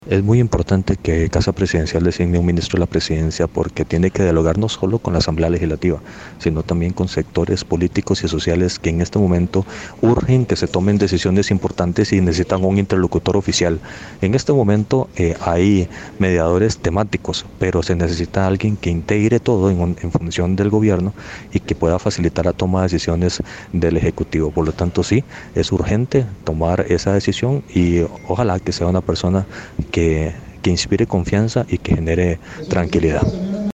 Es muy importante que Casa Presidencial designe un ministro de la Presidencia porque tiene que dialogar no solo con la Asamblea Legislativa, sino también con sectores políticos y sociales que en este momento urgen que se tomen decisiones importantes y necesitan un interlocutor oficial. En este momento hay mediadores temáticos, pero se necesita alguien que integre todo en función del gobierno y que pueda facilitar la toma de decisiones del Ejecutivo. Por lo tanto, sí, es urgente tomar esa decisión y ojalá que sea una persona que inspire confianza y que genere tranquilidad.